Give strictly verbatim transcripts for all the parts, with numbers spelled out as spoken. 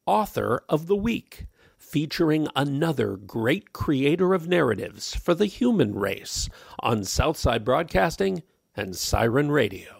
Author of the Week, featuring another great creator of narratives for the human race on Southside Broadcasting and Siren Radio.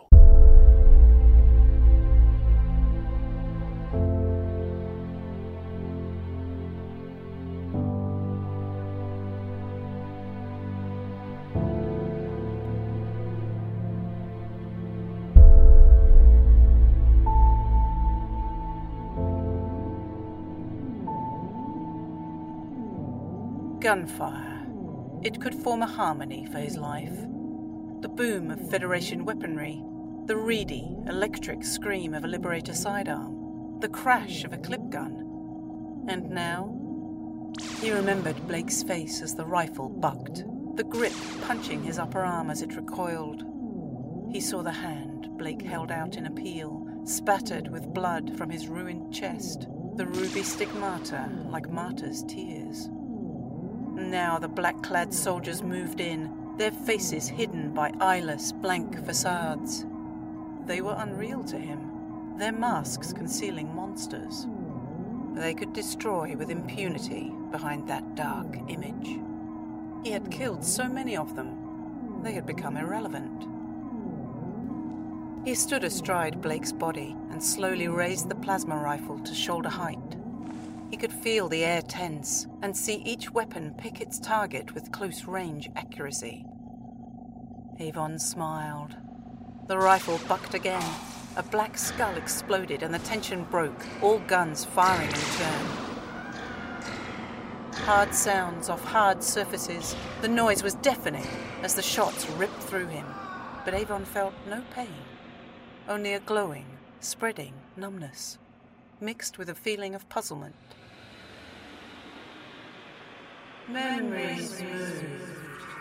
Gunfire. It could form a harmony for his life. The boom of Federation weaponry, the reedy, electric scream of a Liberator sidearm, the crash of a clip gun. And now, he remembered Blake's face as the rifle bucked, the grip punching his upper arm as it recoiled. He saw the hand Blake held out in appeal, spattered with blood from his ruined chest, the ruby stigmata like martyrs' tears. Now the black-clad soldiers moved in, their faces hidden by eyeless, blank facades. They were unreal to him, their masks concealing monsters. They could destroy with impunity behind that dark image. He had killed so many of them, they had become irrelevant. He stood astride Blake's body and slowly raised the plasma rifle to shoulder height. He could feel the air tense and see each weapon pick its target with close-range accuracy. Avon smiled. The rifle bucked again. A black skull exploded and the tension broke, all guns firing in turn. Hard sounds off hard surfaces. The noise was deafening as the shots ripped through him. But Avon felt no pain, only a glowing, spreading numbness, mixed with a feeling of puzzlement. Memories moved.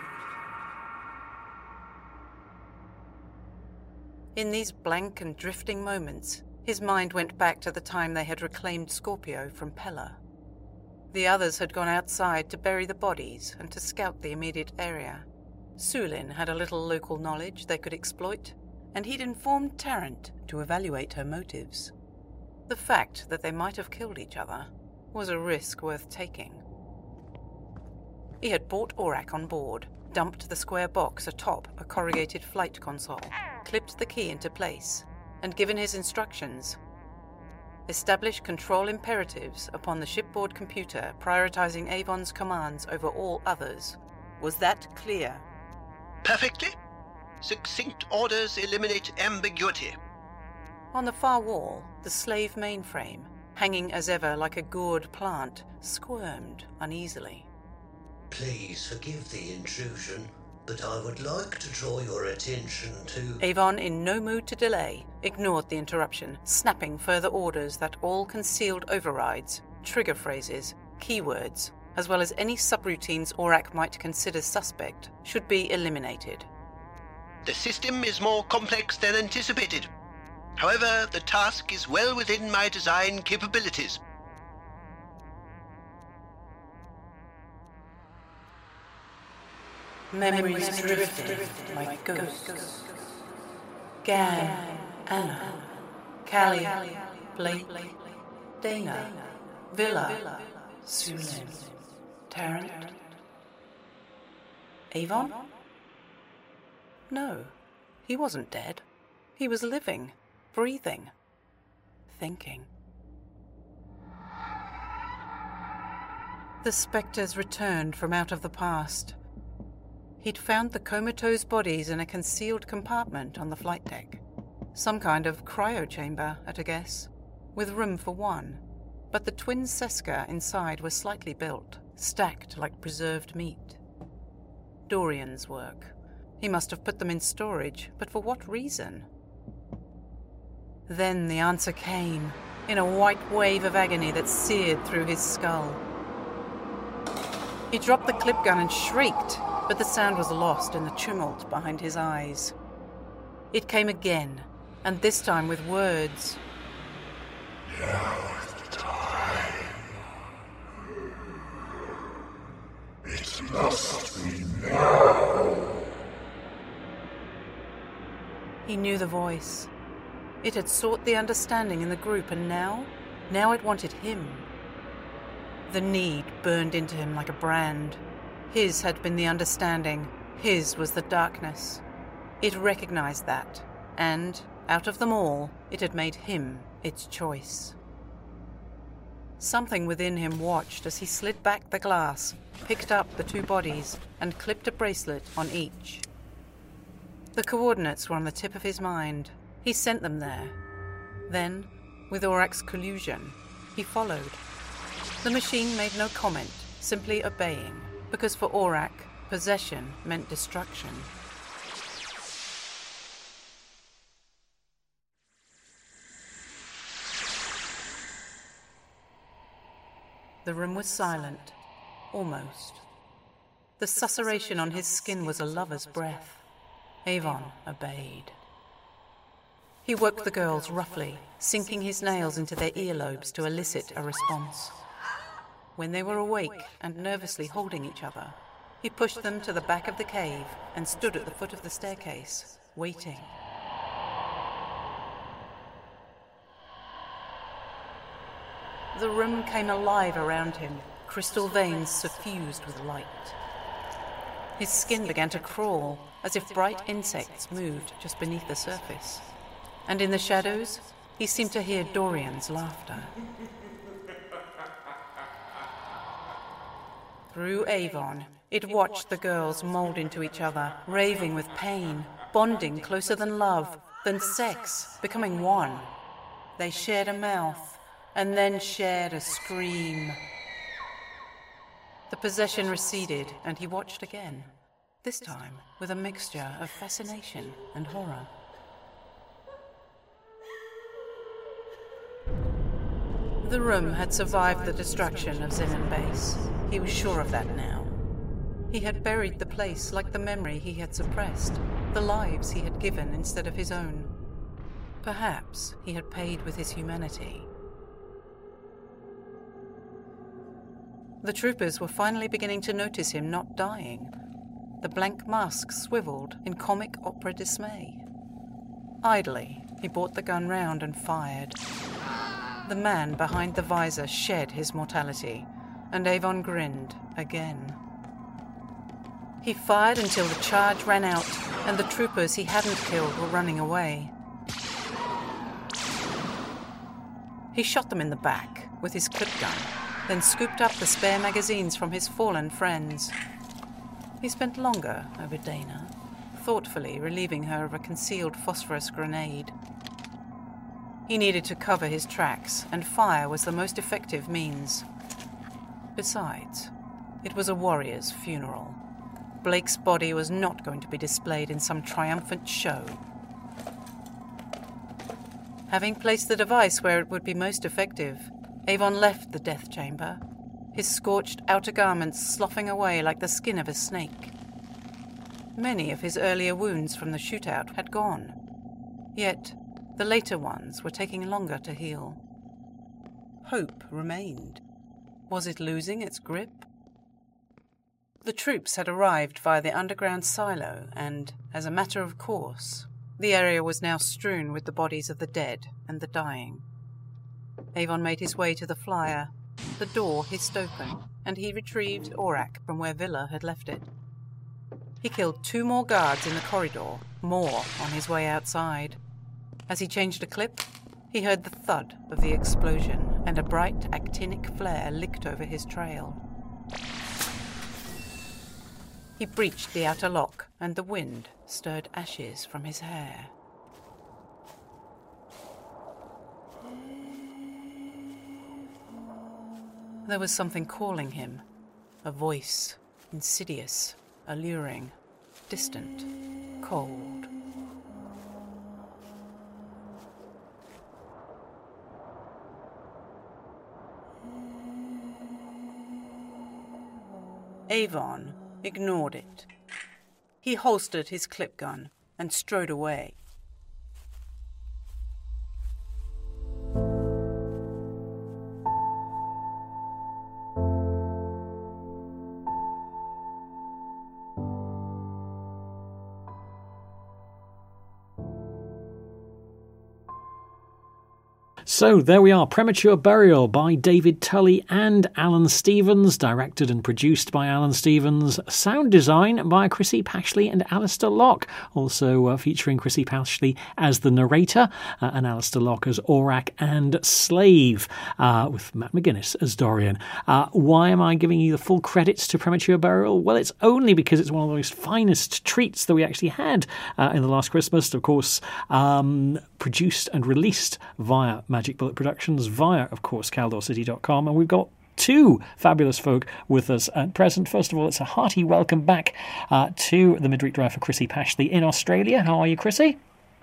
In these blank and drifting moments, his mind went back to the time they had reclaimed Scorpio from Pella. The others had gone outside to bury the bodies and to scout the immediate area. Sulin had a little local knowledge they could exploit, and he'd informed Tarrant to evaluate her motives. The fact that they might have killed each other was a risk worth taking. He had brought Aurak on board, dumped the square box atop a corrugated flight console, clipped the key into place, and given his instructions. Establish control imperatives upon the shipboard computer, prioritizing Avon's commands over all others. Was that clear? Perfectly. Succinct orders eliminate ambiguity. On the far wall, the slave mainframe, hanging as ever like a gourd plant, squirmed uneasily. Please forgive the intrusion, but I would like to draw your attention to... Avon, in no mood to delay, ignored the interruption, snapping further orders that all concealed overrides, trigger phrases, keywords, as well as any subroutines Aurak might consider suspect, should be eliminated. The system is more complex than anticipated. However, the task is well within my design capabilities. Memories drifted like ghosts. Gan, Anna, Callie, Blake, Dana, Villa, Sulin, Tarrant. Avon? No, he wasn't dead. He was living, breathing, thinking. The spectres returned from out of the past. He'd found the comatose bodies in a concealed compartment on the flight deck. Some kind of cryo-chamber, at a guess, with room for one. But the twin Seska inside were slightly built, stacked like preserved meat. Dorian's work. He must have put them in storage, but for what reason? Then the answer came, in a white wave of agony that seared through his skull. He dropped the clip gun and shrieked, but the sound was lost in the tumult behind his eyes. It came again, and this time with words. Now is the time. It must be now. He knew the voice. It had sought the understanding in the group, and now, Now it wanted him. The need burned into him like a brand. His had been the understanding. His was the darkness. It recognized that, and, out of them all, it had made him its choice. Something within him watched as he slid back the glass, picked up the two bodies, and clipped a bracelet on each. The coordinates were on the tip of his mind. He sent them there. Then, with Aurak's collusion, he followed. The machine made no comment, simply obeying, because for Aurak, possession meant destruction. The room was silent, almost. The susurration on his skin was a lover's breath. Avon obeyed. He woke the girls roughly, sinking his nails into their earlobes to elicit a response. When they were awake and nervously holding each other, he pushed them to the back of the cave and stood at the foot of the staircase, waiting. The room came alive around him, crystal veins suffused with light. His skin began to crawl, as if bright insects moved just beneath the surface. And in the shadows, he seemed to hear Dorian's laughter. Through Avon, it watched the girls mold into each other, raving with pain, bonding closer than love, than sex, becoming one. They shared a mouth, and then shared a scream. The possession receded, and he watched again, this time with a mixture of fascination and horror. The room had survived the destruction of Zenon Base. He was sure of that now. He had buried the place like the memory he had suppressed, the lives he had given instead of his own. Perhaps he had paid with his humanity. The troopers were finally beginning to notice him not dying. The blank mask swiveled in comic opera dismay. Idly, he brought the gun round and fired. The man behind the visor shed his mortality, and Avon grinned again. He fired until the charge ran out, and the troopers he hadn't killed were running away. He shot them in the back with his clip gun, then scooped up the spare magazines from his fallen friends. He spent longer over Dana, thoughtfully relieving her of a concealed phosphorus grenade. He needed to cover his tracks, and fire was the most effective means. Besides, it was a warrior's funeral. Blake's body was not going to be displayed in some triumphant show. Having placed the device where it would be most effective, Avon left the death chamber, his scorched outer garments sloughing away like the skin of a snake. Many of his earlier wounds from the shootout had gone, yet the later ones were taking longer to heal. Hope remained. Was it losing its grip? The troops had arrived via the underground silo, and, as a matter of course, the area was now strewn with the bodies of the dead and the dying. Avon made his way to the flyer. The door hissed open, and he retrieved Aurak from where Villa had left it. He killed two more guards in the corridor, more on his way outside. As he changed a clip, he heard the thud of the explosion, and a bright actinic flare licked over his trail. He breached the outer lock, and the wind stirred ashes from his hair. There was something calling him, a voice, insidious, alluring, distant, cold. Avon ignored it. He holstered his clip gun and strode away. So there we are, Premature Burial by David Tully and Alan Stevens, directed and produced by Alan Stevens, sound design by Chrissy Pashley and Alistair Locke, also uh, featuring Chrissy Pashley as the narrator uh, and Alistair Locke as Aurak and Slave, uh, with Matt McGuinness as Dorian. Uh, why am I giving you the full credits to Premature Burial? Well, it's only because it's one of the most finest treats that we actually had uh, in the last Christmas, of course, um, produced and released via Magic Bullet Productions, via, of course, Caldor City dot com, and we've got two fabulous folk with us at present. First of all, it's a hearty welcome back uh, to the Midweek Drive for Chrissy Pashley in Australia. How are you, Chrissy?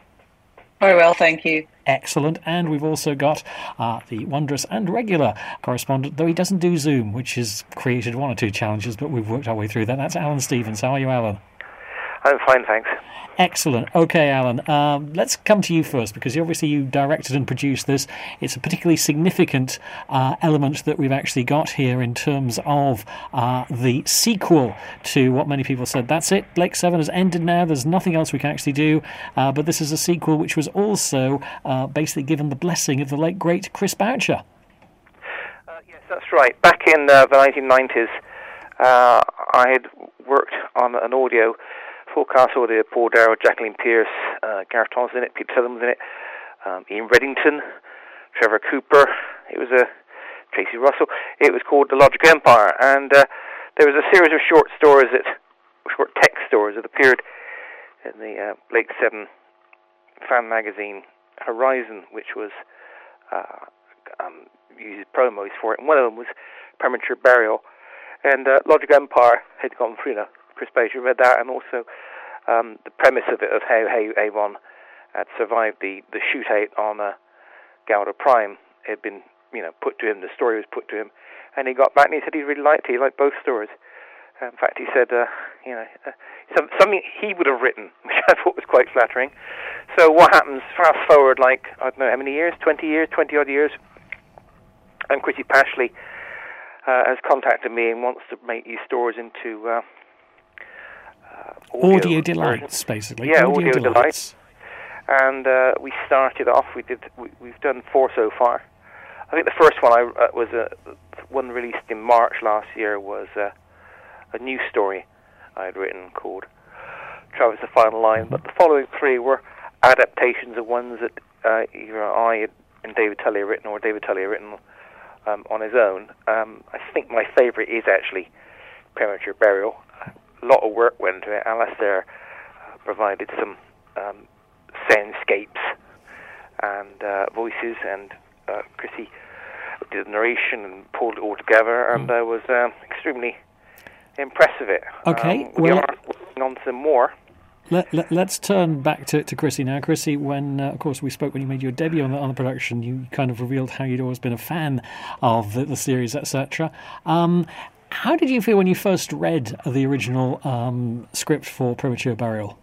Very well, thank you. Excellent. And we've also got uh, the wondrous and regular correspondent, though he doesn't do Zoom, which has created one or two challenges, but we've worked our way through that. That's Alan Stevens. How are you, Alan? I'm fine, thanks. Excellent. Okay, Alan, um, let's come to you first, because obviously you directed and produced this. It's a particularly significant uh, element that we've actually got here in terms of uh, the sequel to what many people said, that's it, Lake Seven has ended now, there's nothing else we can actually do, uh, but this is a sequel which was also uh, basically given the blessing of the late, great Chris Boucher. Uh, yes, that's right. Back in uh, the nineteen nineties, uh, I had worked on an audio full cast audio, Paul Darrow, Jacqueline Pierce, uh, Gareth Thomas in it, Peter Sutherland was in it, um, Ian Reddington, Trevor Cooper, it was a uh, Tracy Russell. It was called The Logic Empire, and uh, there was a series of short stories, that short text stories that appeared in the uh, Lake Seven fan magazine Horizon, which was uh, um, used promos for it, and one of them was Premature Burial, and uh, Logic Empire had gone through, you know, Chris Boucher read that, and also um, the premise of it, of how, how Avon had survived the, the shootout on uh, Galdo Prime, had been, you know, put to him, the story was put to him, and he got back and he said he really liked it, he liked both stories. In fact, he said, uh, you know, uh, some, something he would have written, which I thought was quite flattering. So what happens, fast forward, like, I don't know how many years, twenty years, twenty-odd years, and Chrissy Pashley uh, has contacted me and wants to make these stories into... Uh, Uh, audio, audio delights, basically. Yeah, audio, audio delights. delights. And uh, we started off. We did. We, we've done four so far. I think the first one I uh, was uh, one released in March last year was uh, a new story I had written called Travis the Final Line. Mm-hmm. But the following three were adaptations of ones that uh, either I and David Tully had written or David Tully had written um, on his own. Um, I think my favourite is actually Premature Burial. A lot of work went into it. Alistair uh, provided some um, soundscapes and uh, voices, and uh, Chrissy did the narration and pulled it all together, and I mm. uh, was um, extremely impressed with it. Okay, um, we well, are working on some more. Let, let, let's turn back to, to Chrissy now. Chrissy, when, uh, of course, we spoke when you made your debut on the, on the production, you kind of revealed how you'd always been a fan of the, the series, et cetera. Um, How did you feel when you first read the original um, script for Premature Burial?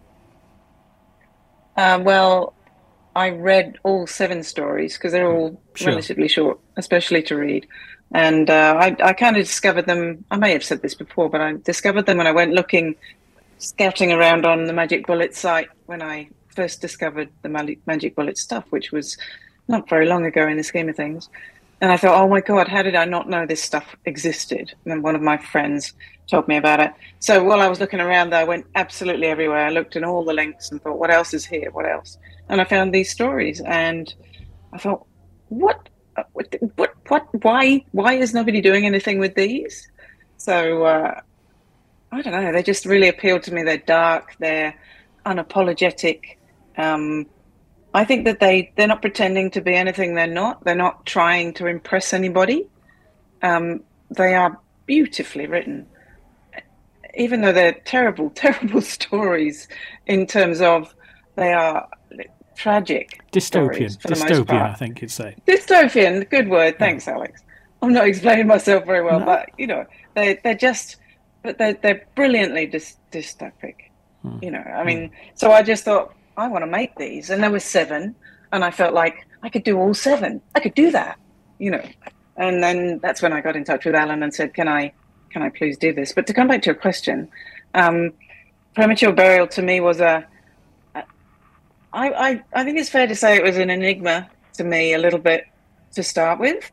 Uh, well, I read all seven stories because they're all sure. relatively short, especially to read. And uh, I, I kind of discovered them, I may have said this before, but I discovered them when I went looking, scouting around on the Magic Bullet site when I first discovered the Magic Bullet stuff, which was not very long ago in the scheme of things. And I thought, oh my God, how did I not know this stuff existed? And then one of my friends told me about it. So while I was looking around there, I went absolutely everywhere. I looked in all the links and thought, what else is here? What else? And I found these stories. And I thought, what, what, what, what why, why is nobody doing anything with these? So, uh, I don't know. They just really appealed to me. They're dark. They're unapologetic. Um, I think that they, they're not pretending to be anything they're not. They're not trying to impress anybody. Um, they are beautifully written. Even though they're terrible, terrible stories in terms of they are tragic. Dystopian. Dystopian, I think you'd say. Dystopian, good word. Thanks, yeah. Alex. I'm not explaining myself very well, no. but, you know, they, they're just, but they're, they're brilliantly dy- dystopic. Hmm. You know, I mean, hmm. so I just thought, I want to make these. And there were seven. And I felt like I could do all seven. I could do that, you know. And then that's when I got in touch with Alan and said, can I can I please do this? But to come back to your question, um, Premature Burial to me was a, a I, I, I think it's fair to say it was an enigma to me a little bit. to start with,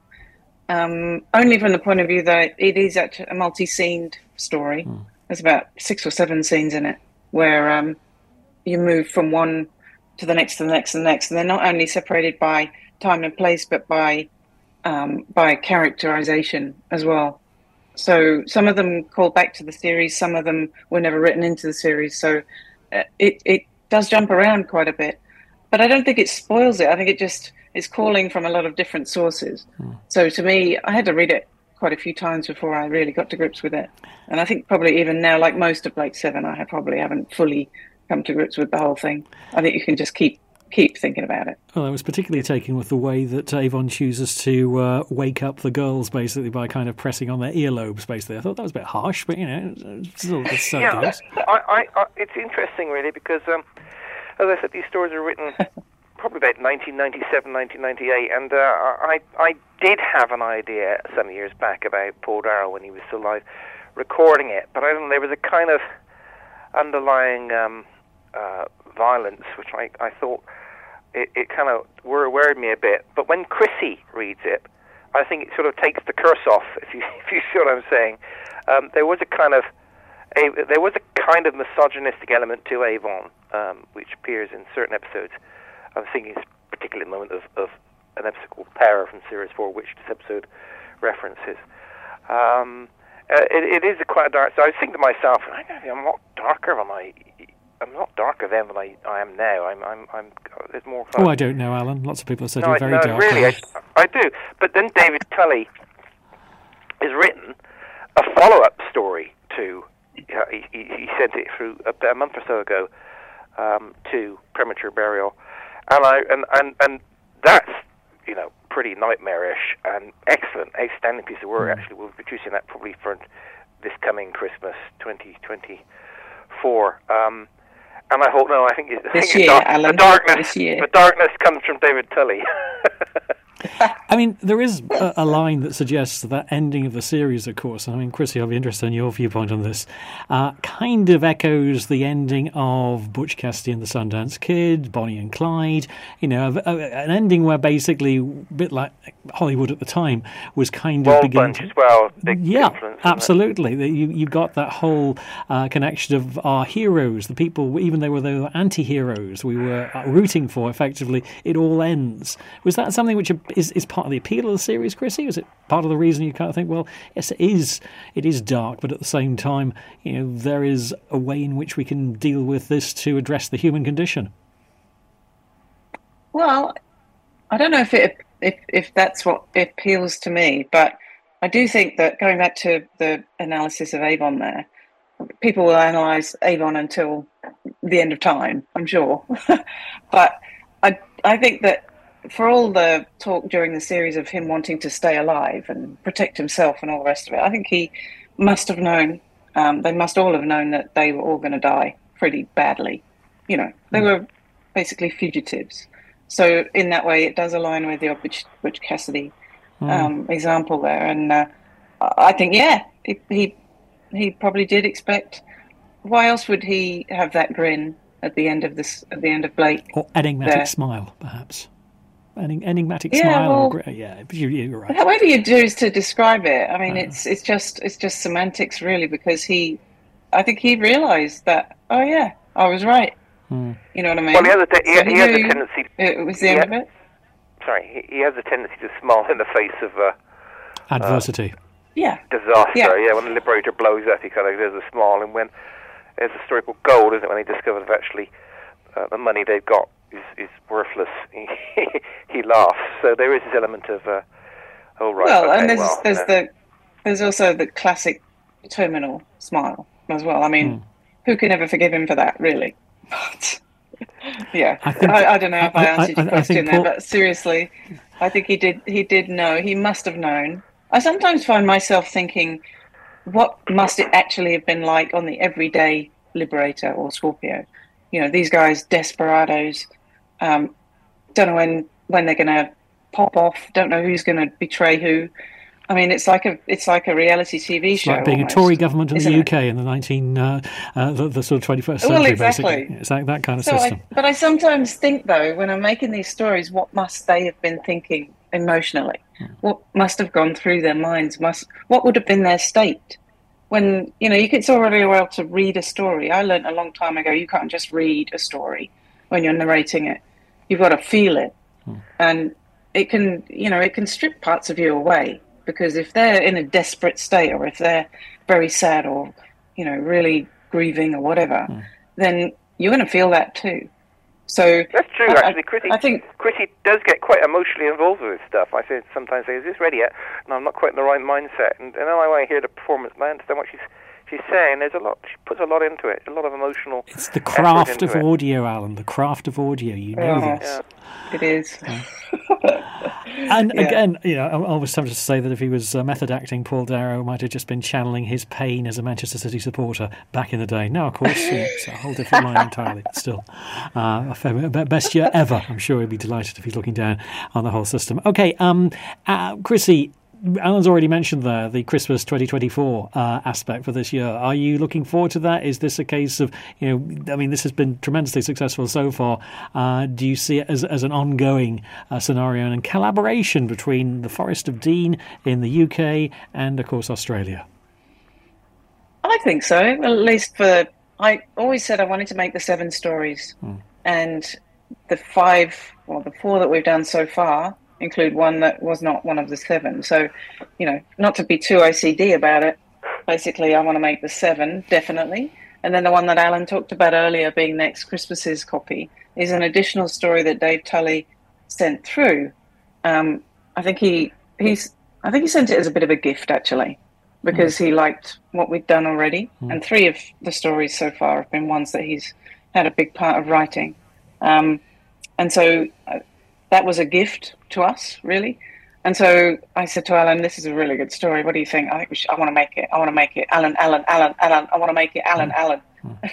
um, only from the point of view that it is actually a multi-scened story. Mm. There's about six or seven scenes in it where um, you move from one to the next, to the next, and the next, and they're not only separated by time and place, but by um, by characterization as well. So some of them call back to the series, some of them were never written into the series. So uh, it it does jump around quite a bit, but I don't think it spoils it. I think it just is calling from a lot of different sources. Hmm. So to me, I had to read it quite a few times before I really got to grips with it. And I think probably even now, like most of Blake Seven, I have probably haven't fully come to grips with the whole thing. I think you can just keep keep thinking about it. Well, I was particularly taken with the way that Avon chooses to uh, wake up the girls, basically, by kind of pressing on their earlobes, basically. I thought that was a bit harsh, but, you know, it's still it's so yeah, good. I, I, I, it's interesting, really, because, um, as I said, these stories were written probably about nineteen ninety-seven, nineteen ninety-eight, and uh, I, I did have an idea some years back about Paul Darrell when he was still alive, recording it, but I don't know, there was a kind of underlying um, uh, violence, which I, I thought it, it kind of worried me a bit. But when Chrissy reads it, I think it sort of takes the curse off, if you if you see what I'm saying. Um, there was a kind of a, there was a kind of misogynistic element to Avon, um, which appears in certain episodes. I'm thinking particularly in the moment of, of an episode called Power from Series four, which this episode references. Um, uh, it, it is a quite dark. So I was thinking to myself, I don't know, I'm not darker than I. I'm not darker then than I, I am now. I'm. I'm. I'm. There's more. Oh, I don't know, Alan. Lots of people have said no, you're I, very no, dark. Really, I, I do. But then David Tully has written a follow-up story to. Uh, he, he, he sent it through a, a month or so ago um, to Premature Burial, and I and, and and that's you know pretty nightmarish and excellent, outstanding piece of work. Mm. Actually, we'll be producing that probably for this coming Christmas, twenty twenty-four. Um, And I thought, no, I think, I think this year, dark, Alan, the darkness, this year. the darkness comes from David Tully. I mean, there is a, a line that suggests that ending of the series, of course, I mean, Chrissy, I'll be interested in your viewpoint on this, uh, kind of echoes the ending of Butch Cassidy and the Sundance Kid, Bonnie and Clyde, you know, a, a, an ending where basically, a bit like Hollywood at the time, was kind of Wall beginning Bunch to... as well, big yeah, influence. absolutely. You, you got that whole uh, connection of our heroes, the people, even though they were anti-heroes, we were rooting for, effectively, it all ends. Was that something which is, is part of the appeal of the series, Chrissy? Was it part of the reason you kind of think, well, yes, it is, it is dark, but at the same time, you know, there is a way in which we can deal with this to address the human condition? Well, I don't know if it if if that's what appeals to me, but I do think that going back to the analysis of Avon there, people will analyse Avon until the end of time, I'm sure. But I I think that for all the talk during the series of him wanting to stay alive and protect himself and all the rest of it, I think he must have known, um, they must all have known that they were all going to die pretty badly. You know, they mm. were basically fugitives. So in that way, it does align with the Butch, Butch Cassidy um, mm. example there. And uh, I think, yeah, he, he he probably did expect. Why else would he have that grin at the end of this? At the end of Blake, or enigmatic there. Smile, perhaps. An enigmatic yeah, smile. Well, or, yeah, you, you're right. However you choose to describe it, I mean, uh, it's it's just it's just semantics, really, because he, I think he realised that. Oh yeah, I was right. Hmm. You know what I mean? Well, he has a, te- he, so he he has a tendency. It was the end ha- of it. Sorry, he, he has a tendency to smile in the face of uh, adversity. Uh, yeah. Disaster. Yeah. yeah. When the Liberator blows up, he kind of does a smile, and when there's a story called Gold, isn't it? When he discovers that actually uh, the money they've got is, is worthless, he, he laughs. So there is this element of, uh, oh right. Well, okay, and there's well, there's you know. the there's also the classic terminal smile as well. I mean, mm. who can ever forgive him for that, really? But yeah, I, think, I, I don't know if I, I answered I, your question Paul... there, but seriously, I think he did. He did know. He must have known. I sometimes find myself thinking, what must it actually have been like on the everyday Liberator or Scorpio? You know, these guys, desperados, um, don't know when, when they're going to pop off, don't know who's going to betray who. I mean, it's like a it's like a reality T V it's show. It's like being almost, a Tory government in the U K it? in the nineteen uh, uh, the, the sort of twenty-first century. Well, exactly. Basically. It's like that kind of so system. I, but I sometimes think, though, when I'm making these stories, what must they have been thinking emotionally? What must have gone through their minds? Must what would have been their state when, you know, you it's all really well to read a story. I learned a long time ago you can't just read a story when you're narrating it. You've got to feel it, hmm. and it can, you know, it can strip parts of you away, because if they're in a desperate state, or if they're very sad, or, you know, really grieving or whatever, hmm. then you're going to feel that too. So that's true. I, actually, Chrissy, I think Chrissy does get quite emotionally involved with this stuff. I say sometimes, say, "Is this ready yet?" And I'm not quite in the right mindset. And, and then when I hear the performance, I understand what she's she's saying. There's a lot. She puts a lot into it. A lot of emotional. It's the craft of it. audio, Alan. The craft of audio. You know oh, this. Yeah. It is. And yeah. again, you know, I always tempted to say that if he was uh, method acting, Paul Darrow might have just been channeling his pain as a Manchester City supporter back in the day. No, of course, you know, it's a whole different line entirely. But still, uh, a fair, best year ever. I'm sure he'd be delighted if he's looking down on the whole system. Okay, um, uh, Chrissy, Alan's already mentioned there the Christmas twenty twenty-four uh, aspect for this year. Are you looking forward to that? Is this a case of, you know, I mean, this has been tremendously successful so far. Uh, do you see it as, as an ongoing uh, scenario and collaboration between the Forest of Dean in the U K and, of course, Australia? I think so, at least for... I always said I wanted to make the seven stories, hmm. and the five, well, the four that we've done so far include one that was not one of the seven. So, you know, not to be too O C D about it, basically I want to make the seven, definitely. And then the one that Alan talked about earlier, being Next Christmas's copy, is an additional story that Dave Tully sent through. Um, I think he he's I think he sent it as a bit of a gift, actually, because mm. he liked what we'd done already. Mm. And three of the stories so far have been ones that he's had a big part of writing. Um, and so... Uh, That was a gift to us, really. And so I said to Alan, this is a really good story. What do you think? I think we should, I want to make it. I want to make it. Alan, Alan, Alan, Alan. I want to make it. Alan, mm. Alan.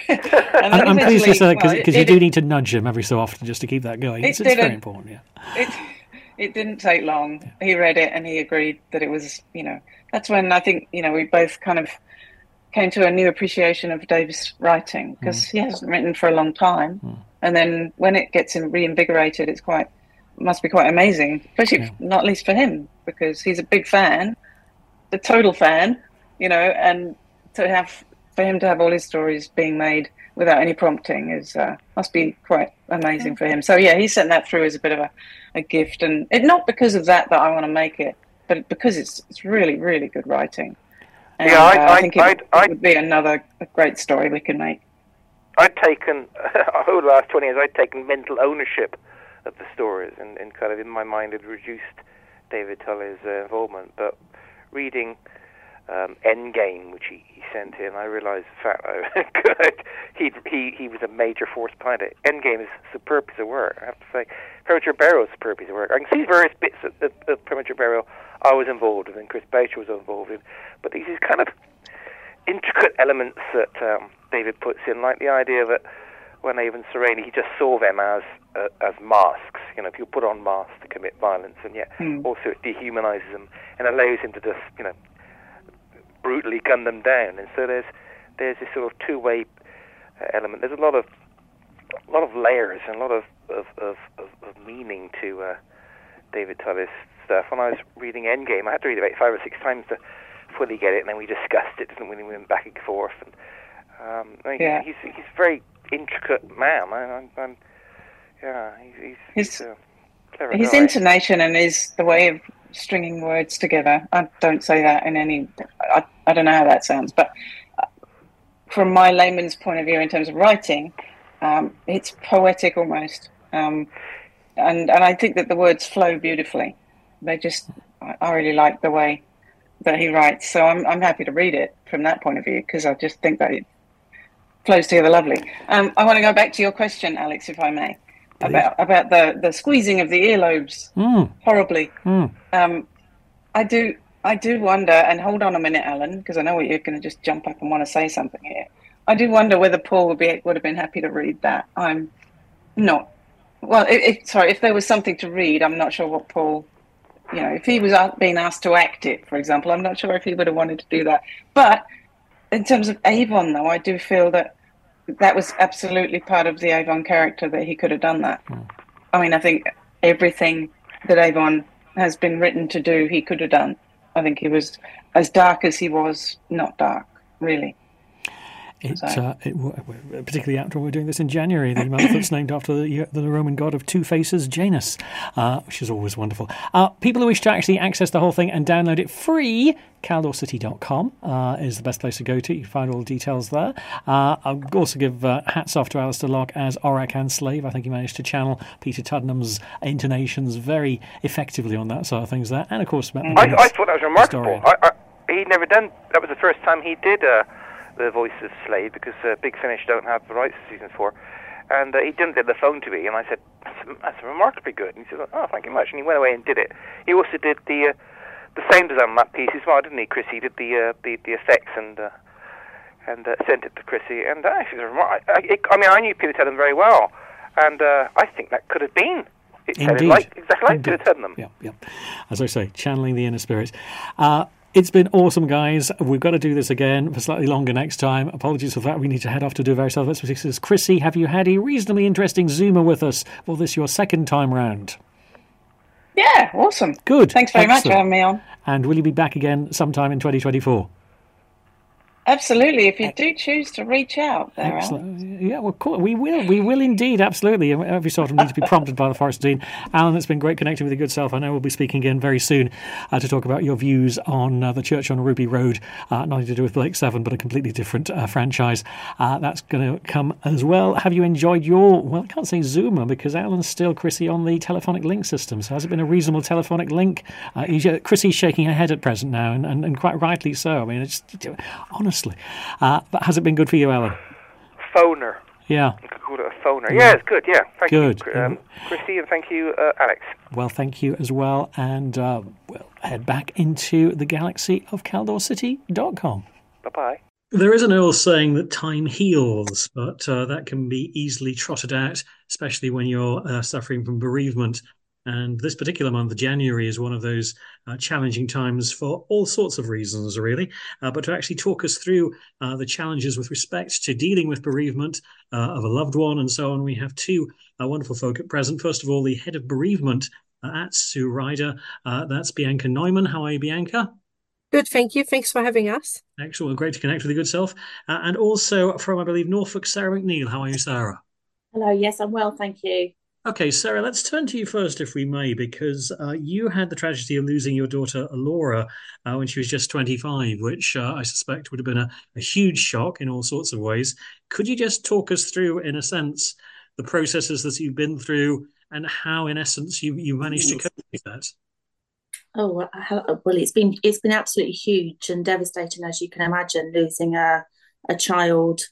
Mm. and I'm pleased to say that because well, you do need to nudge him every so often just to keep that going. It's, it it's very important, yeah. It, it didn't take long. Yeah. He read it and he agreed that it was, you know, that's when I think, you know, we both kind of came to a new appreciation of Dave's writing, because mm. he hasn't written for a long time. Mm. And then when it gets him reinvigorated, it's quite... must be quite amazing, especially yeah. not least for him, because he's a big fan, the total fan, you know, and to have for him to have all his stories being made without any prompting is uh, must be quite amazing for him. So yeah, he sent that through as a bit of a, a gift, and it not because of that that I want to make it, but because it's it's really really good writing. And, yeah, I, uh, I, I think it, I'd, I'd, it would be another a great story we can make. I'd taken over the last twenty years. I'd taken mental ownership of the stories, and, and kind of in my mind had reduced David Tully's uh, involvement. But reading um, Endgame, which he, he sent in, I realised the fact that he he he was a major force behind it. Endgame is a superb piece of work, I have to say. Premature Burial is a superb piece of work. I can see various bits of, of, of Premature Burial I was involved in, and Chris Boucher was involved in, but these are kind of intricate elements that um, David puts in, like the idea that when Avon Serenity, he just saw them as uh, as masks. You know, people put on masks to commit violence, and yet mm. also it dehumanises them and allows him to just, you know, brutally gun them down. And so there's there's this sort of two-way uh, element. There's a lot of a lot of layers and a lot of of, of, of, of meaning to uh, David Tully's stuff. When I was reading Endgame, I had to read it about five or six times to fully get it, and then we discussed it, didn't we? We went back and forth, and um, I mean, yeah. he's he's very intricate man. I, I'm, I'm, yeah, he's, he's, his, he's a clever his guy. intonation and his the way of stringing words together. I don't say that in any. I, I don't know how that sounds, but from my layman's point of view, in terms of writing, um, it's poetic almost, um, and and I think that the words flow beautifully. They just, I, I really like the way that he writes. So I'm I'm happy to read it from that point of view, because I just think that it flows together lovely. Um, I want to go back to your question, Alex, if I may, Please. about about the, the squeezing of the earlobes mm. horribly. Mm. Um, I do I do wonder, and hold on a minute, Alan, because I know you're going to just jump up and want to say something here. I do wonder whether Paul would be would have been happy to read that. I'm not. Well, if, if, sorry, if there was something to read, I'm not sure what Paul. You know, if he was being asked to act it, for example, I'm not sure if he would have wanted to do that. But in terms of Avon, though, I do feel that that was absolutely part of the Avon character, that he could have done that. Mm. I mean, I think everything that Avon has been written to do, he could have done. I think he was as dark as he was not dark, really. It, uh, it, particularly after we're doing this in January, the month that's named after the, the Roman god of two faces, Janus, uh, which is always wonderful. Uh, people who wish to actually access the whole thing and download it free, Caldor City dot com uh, is the best place to go to. You can find all the details there. Uh, I'll also give uh, hats off to Alistair Locke as Aurak and Slave. I think he managed to channel Peter Tuddenham's intonations very effectively on that sort of things there. And, of course, Matt I, I thought that was remarkable. I, I, he'd never done... That was the first time he did... Uh, the voice of Slade, because uh, Big Finish don't have the rights to season four, and uh, he didn't get the phone to me, and I said, that's, that's remarkably good, and he said, oh, thank you much, and he went away and did it. He also did the uh, the sound design on that piece as well, didn't he, Chris? He did the uh, the, the effects and uh, and uh, sent it to Chrissy, and uh, actually, it was remar- I, I, I mean, I knew Peter Tuddenham very well, and uh, I think that could have been it sounded like, exactly like Peter Tuddenham. Yeah, yeah. As I say, channeling the inner spirit. Uh, It's been awesome, guys. We've got to do this again for slightly longer next time. Apologies for that. We need to head off to do various other bits. Chrissy, have you had a reasonably interesting Zoomer with us for this your second time round? Yeah, awesome. Good. Thanks very Excellent. much for having me on. And will you be back again sometime in twenty twenty-four? Absolutely. If you do choose to reach out there, Alan. Yeah, well, cool. we will. We will indeed, absolutely. Every sort of need to be prompted by the Forest Dean. Alan, it's been great connecting with your good self. I know we'll be speaking again very soon uh, to talk about your views on uh, the church on Ruby Road, uh, nothing to do with Blake Seven, but a completely different uh, franchise. Uh, that's going to come as well. Have you enjoyed your, well, I can't say Zoomer, because Alan's still, Chrissy, on the telephonic link system. So has it been a reasonable telephonic link? Uh, Chrissy's shaking her head at present now, and, and, and quite rightly so. I mean, it's honestly. Uh, but has it been good for you, Alan? Phoner. Yeah. You could call it a phoner. Yeah, it's good, yeah. Thank good. you, um, Chrissy, and thank you, uh, Alex. Well, thank you as well. And uh, we'll head back into the galaxy of Caldor City dot com. Bye-bye. There is an old saying that time heals, but uh, that can be easily trotted out, especially when you're uh, suffering from bereavement. And this particular month, January, is one of those uh, challenging times for all sorts of reasons, really. Uh, but to actually talk us through uh, the challenges with respect to dealing with bereavement uh, of a loved one and so on, we have two uh, wonderful folk at present. First of all, the head of bereavement uh, at Sue Ryder. Uh, that's Bianca Neumann. How are you, Bianca? Good, thank you. Thanks for having us. Excellent. Great to connect with your good self. Uh, and also from, I believe, Norfolk, Sarah McNeil. How are you, Sarah? Hello. Yes, I'm well, thank you. Okay, Sarah, let's turn to you first, if we may, because uh, you had the tragedy of losing your daughter, Laura, uh, when she was just twenty-five, which uh, I suspect would have been a, a huge shock in all sorts of ways. Could you just talk us through, in a sense, the processes that you've been through and how, in essence, you, you managed to cope with that? Oh, well, it's been it's been absolutely huge and devastating, as you can imagine, losing a, a child.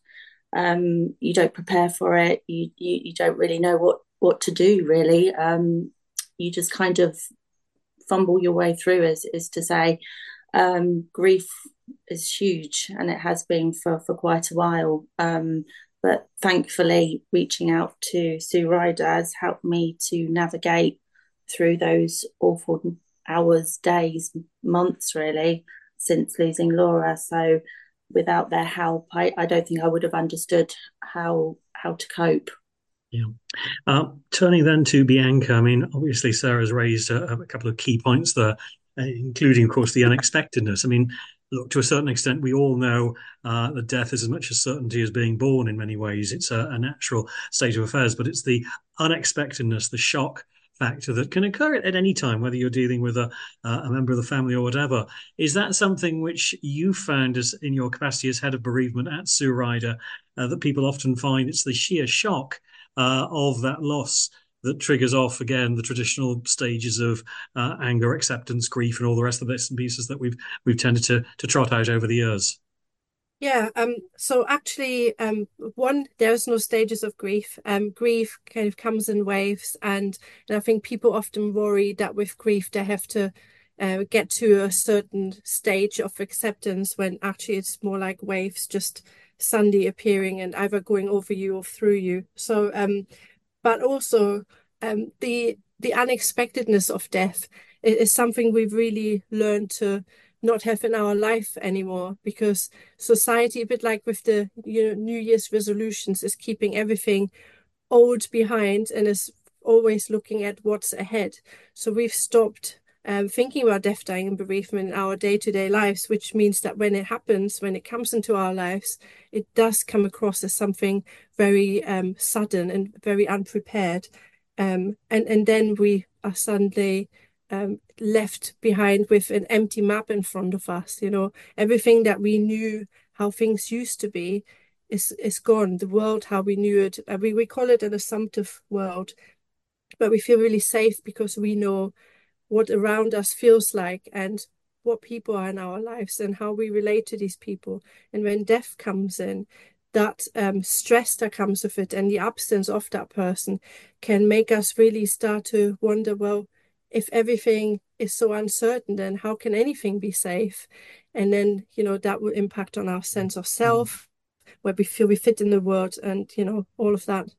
Um, you don't prepare for it. You, you, you don't really know what what to do, really. Um, you just kind of fumble your way through, as is to say. Um, grief is huge, and it has been for, for quite a while. Um, but thankfully, reaching out to Sue Ryder has helped me to navigate through those awful hours, days, months, really, since losing Laura. So without their help, I, I don't think I would have understood how how to cope. Yeah. Uh, turning then to Bianca, I mean, obviously Sarah's raised a, a couple of key points there, uh, including, of course, the unexpectedness. I mean, look, to a certain extent, we all know uh, that death is as much a certainty as being born in many ways. It's a, a natural state of affairs, but it's the unexpectedness, the shock factor that can occur at, at any time, whether you're dealing with a, uh, a member of the family or whatever. Is that something which you found as in your capacity as head of bereavement at Sue Ryder, uh, that people often find it's the sheer shock Uh, of that loss that triggers off again the traditional stages of uh, anger, acceptance, grief, and all the rest of the bits and pieces that we've we've tended to to trot out over the years? Yeah. Um. So actually, um, one, there's no stages of grief. Um, grief kind of comes in waves, and and I think people often worry that with grief they have to uh, get to a certain stage of acceptance, when actually it's more like waves, just suddenly appearing and either going over you or through you. So, um, but also um, the the unexpectedness of death is, is something we've really learned to not have in our life anymore, because society, a bit like with the you know New Year's resolutions, is keeping everything old behind and is always looking at what's ahead. So we've stopped um, thinking about death, dying, and bereavement in our day-to-day lives, which means that when it happens, when it comes into our lives, it does come across as something very um, sudden and very unprepared. Um, and, and then we are suddenly um, left behind with an empty map in front of us. You know, everything that we knew, how things used to be, is is gone. The world, how we knew it, uh, we, we call it an assumptive world, but we feel really safe because we know what around us feels like and what people are in our lives and how we relate to these people. And when death comes in, that um, stress that comes with it and the absence of that person can make us really start to wonder, well, if everything is so uncertain, then how can anything be safe? And then, you know, that will impact on our sense of self, where we feel we fit in the world and, you know, all of that.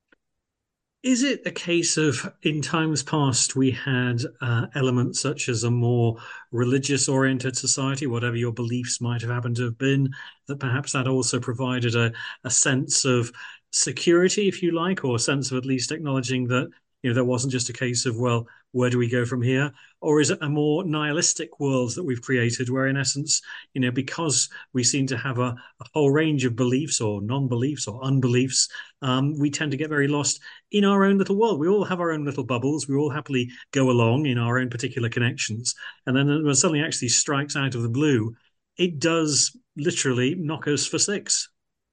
Is it a case of, in times past, we had uh, elements such as a more religious-oriented society, whatever your beliefs might have happened to have been, that perhaps that also provided a, a sense of security, if you like, or a sense of at least acknowledging that, you know, there wasn't just a case of, well, where do we go from here? Or is it a more nihilistic world that we've created where, in essence, you know, because we seem to have a, a whole range of beliefs or non-beliefs or unbeliefs, um, we tend to get very lost in our own little world. We all have our own little bubbles. We all happily go along in our own particular connections. And then when something actually strikes out of the blue, it does literally knock us for six.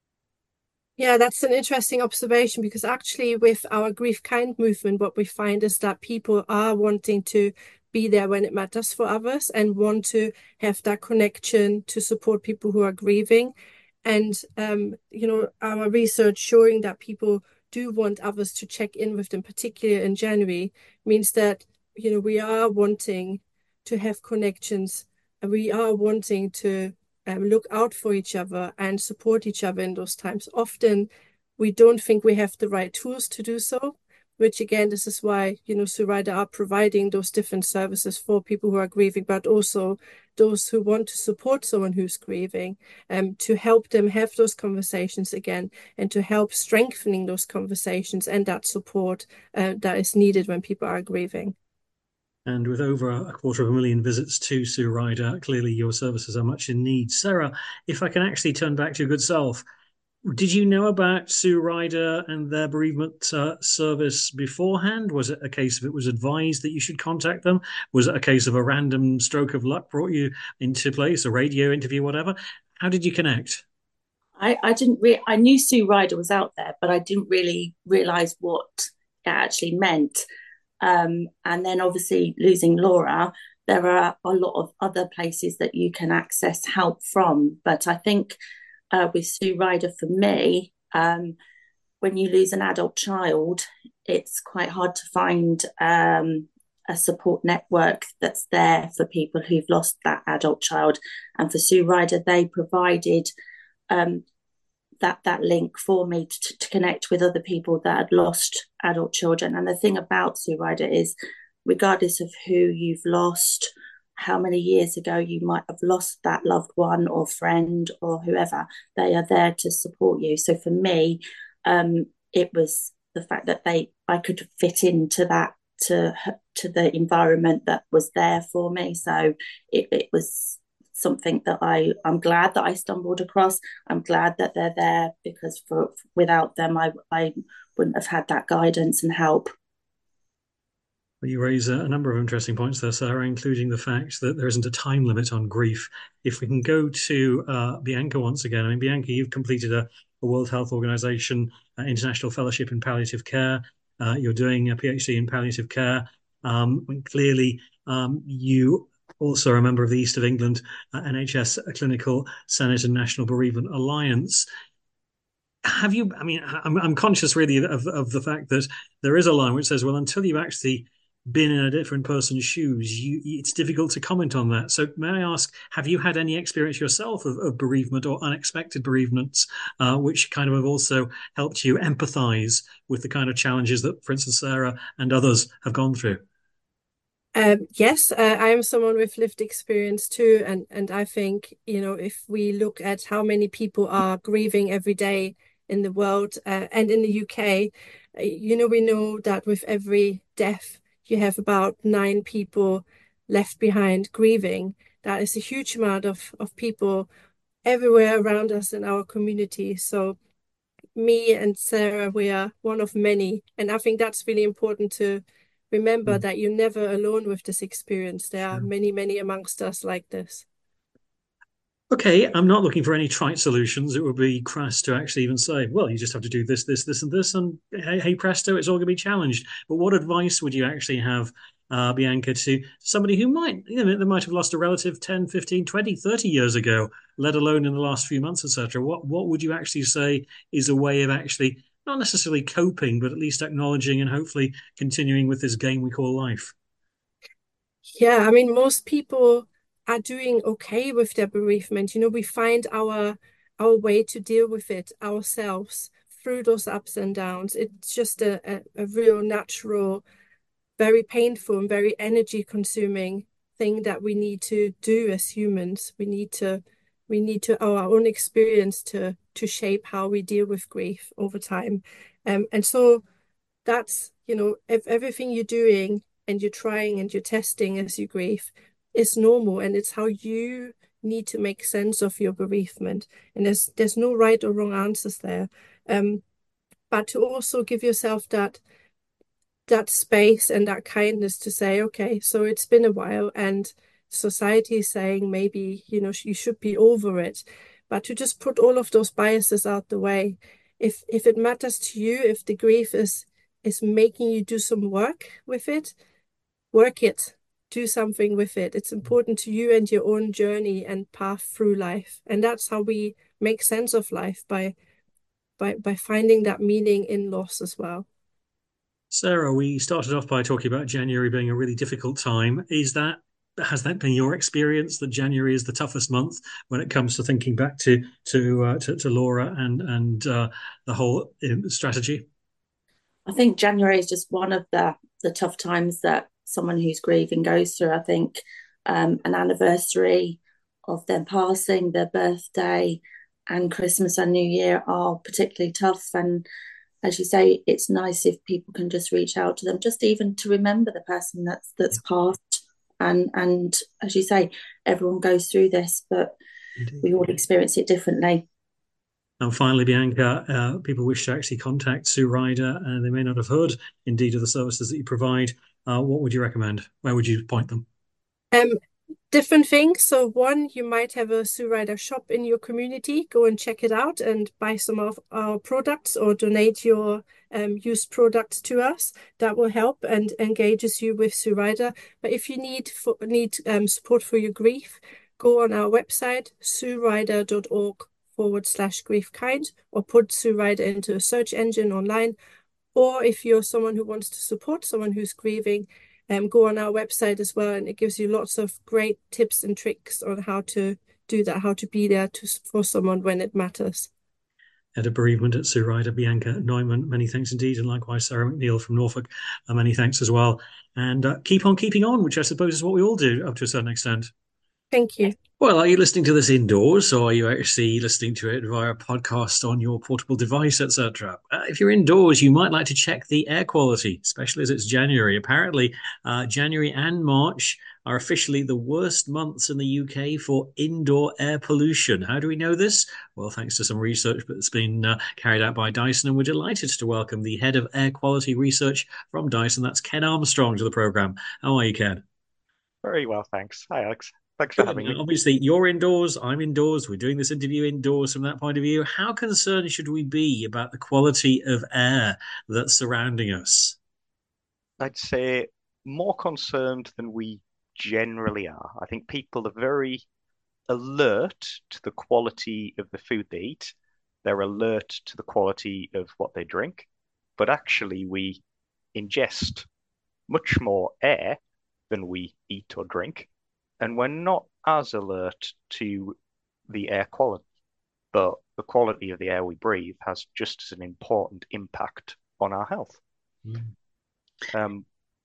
Yeah, that's an interesting observation, because actually with our Grief Kind movement, what we find is that people are wanting to be there when it matters for others and want to have that connection to support people who are grieving. And, um, you know, our research showing that people do want others to check in with them, particularly in January, means that, you know, we are wanting to have connections and we are wanting to Um, look out for each other and support each other in those times. Often we don't think we have the right tools to do so, which again, this is why, you know, Sue Ryder are providing those different services for people who are grieving, but also those who want to support someone who's grieving, um, to help them have those conversations again and to help strengthening those conversations and that support uh, that is needed when people are grieving. And with over a quarter of a million visits to Sue Ryder, clearly your services are much in need. Sarah, if I can actually turn back to your good self, did you know about Sue Ryder and their bereavement uh, service beforehand? Was it a case of it was advised that you should contact them? Was it a case of a random stroke of luck brought you into place, a radio interview, whatever? How did you connect? I, I didn't re- I knew Sue Ryder was out there, but I didn't really realise what it actually meant. Um, and then obviously losing Laura, there are a lot of other places that you can access help from. But I think uh, with Sue Ryder, for me, um, when you lose an adult child, it's quite hard to find um, a support network that's there for people who've lost that adult child. And for Sue Ryder, they provided um, that that link for me to, to connect with other people that had lost adult children. And the thing about Sue Ryder is, regardless of who you've lost, how many years ago you might have lost that loved one or friend or whoever, they are there to support you. So for me, um, it was the fact that they I could fit into that to to the environment that was there for me. So it, it was something that I, I'm glad that I stumbled across. I'm glad that they're there, because for without them, I, I wouldn't have had that guidance and help. Well, you raise a, a number of interesting points there, Sarah, including the fact that there isn't a time limit on grief. If we can go to uh, Bianca once again. I mean, Bianca, you've completed a, a World Health Organization uh, International Fellowship in Palliative Care. Uh, you're doing a PhD in palliative care. Um, clearly, um, you also a member of the East of England uh, N H S Clinical Senate and National Bereavement Alliance. Have you, I mean, I'm, I'm conscious really of, of the fact that there is a line which says, well, until you've actually been in a different person's shoes, you, it's difficult to comment on that. So may I ask, have you had any experience yourself of, of bereavement or unexpected bereavements, uh, which kind of have also helped you empathize with the kind of challenges that, for instance, Sarah and others have gone through? Um, yes, uh, I am someone with lived experience too. And, and I think, you know, if we look at how many people are grieving every day in the world uh, and in the U K, uh, you know, we know that with every death, you have about nine people left behind grieving. That is a huge amount of, of people everywhere around us in our community. So me and Sarah, we are one of many. And I think that's really important to remember, mm. that you're never alone with this experience. There are many, many amongst us like this. Okay, I'm not looking for any trite solutions. It would be crass to actually even say, well, you just have to do this, this, this, and this, and hey, hey presto, it's all going to be challenged. But what advice would you actually have, uh, Bianca, to somebody who might, you know, they might have lost a relative ten, fifteen, twenty, thirty years ago, let alone in the last few months, et cetera? What, what would you actually say is a way of actually not necessarily coping, but at least acknowledging and hopefully continuing with this game we call life? Yeah, I mean, most people are doing okay with their bereavement. You know, we find our our way to deal with it ourselves through those ups and downs. It's just a, a, a real natural, very painful and very energy consuming thing that we need to do as humans. We need to we need to our own experience to to shape how we deal with grief over time. Um, and so that's, you know, if everything you're doing and you're trying and you're testing as you grieve is normal, and it's how you need to make sense of your bereavement. And there's there's no right or wrong answers there. Um, but to also give yourself that that space and that kindness to say, okay, so it's been a while and society is saying maybe, you know, you should be over it. But to just put all of those biases out the way. If if it matters to you, if the grief is is making you do some work with it, work it. Do something with it. It's important to you and your own journey and path through life. And that's how we make sense of life, by by by finding that meaning in loss as well. Sarah, we started off by talking about January being a really difficult time. Is that has that been your experience, that January is the toughest month when it comes to thinking back to to uh, to, to Laura and and uh, the whole strategy? I think January is just one of the the tough times that someone who's grieving goes through. I think um, an anniversary of them passing, their birthday, and Christmas and New Year are particularly tough. And as you say, it's nice if people can just reach out to them, just even to remember the person that's that's passed. And and as you say, everyone goes through this, but Indeed. We all experience it differently. And finally, Bianca, uh, people wish to actually contact Sue Ryder, and they may not have heard indeed of the services that you provide. Uh, what would you recommend? Where would you point them? Um, different things. So one, you might have a Sue Ryder shop in your community. Go and check it out and buy some of our products or donate your um, used products to us. That will help and engages you with Sue Ryder. But if you need for, need um, support for your grief, go on our website, sue ryder dot org forward slash grief kind, or put Sue Ryder into a search engine online. Or if you're someone who wants to support someone who's grieving, um, go on our website as well, and it gives you lots of great tips and tricks on how to do that, how to be there to, for someone when it matters. Head of Bereavement at Sue Ryder, Bianca Neumann, many thanks indeed, and likewise Sarah McNeil from Norfolk, uh, many thanks as well. And uh, keep on keeping on, which I suppose is what we all do up to a certain extent. Thank you. Well, are you listening to this indoors, or are you actually listening to it via a podcast on your portable device, et cetera? Uh, if you're indoors, you might like to check the air quality, especially as it's January. Apparently, uh, January and March are officially the worst months in the U K for indoor air pollution. How do we know this? Well, thanks to some research that's been uh, carried out by Dyson, and we're delighted to welcome the head of air quality research from Dyson. That's Ken Armstrong to the programme. How are you, Ken? Very well, thanks. Hi, Alex. Thanks for having me. Obviously, you're indoors, I'm indoors. We're doing this interview indoors from that point of view. How concerned should we be about the quality of air that's surrounding us? I'd say more concerned than we generally are. I think people are very alert to the quality of the food they eat. They're alert to the quality of what they drink. But actually, we ingest much more air than we eat or drink. And we're not as alert to the air quality, but the quality of the air we breathe has just as an important impact on our health. Mm. Um,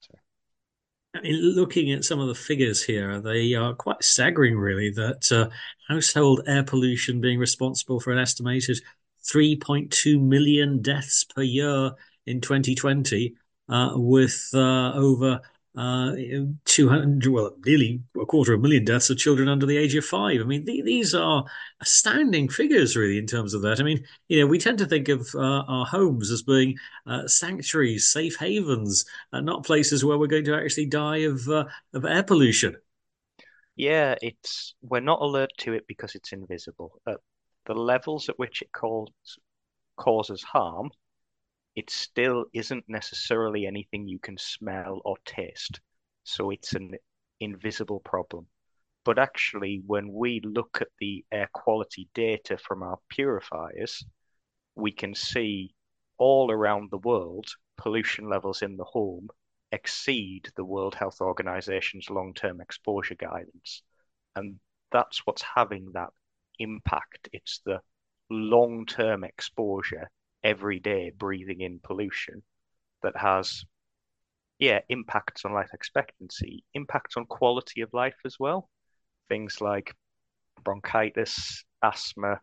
I mean, looking at some of the figures here, they are quite staggering, really, that uh, household air pollution being responsible for an estimated three point two million deaths per year in twenty twenty, uh, with uh, over uh, two hundred, well, nearly a quarter of a million deaths of children under the age of five. I mean, th these are astounding figures, really, in terms of that. I mean, you know, we tend to think of uh, our homes as being uh, sanctuaries, safe havens, uh, not places where we're going to actually die of uh, of air pollution. Yeah, it's we're not alert to it because it's invisible. At the levels at which it cause, causes harm, it still isn't necessarily anything you can smell or taste. So it's an invisible problem. But actually, when we look at the air quality data from our purifiers, we can see all around the world pollution levels in the home exceed the World Health Organization's long-term exposure guidance. And that's what's having that impact. It's the long-term exposure every day breathing in pollution that has, yeah, impacts on life expectancy, impacts on quality of life as well. Things like bronchitis, asthma,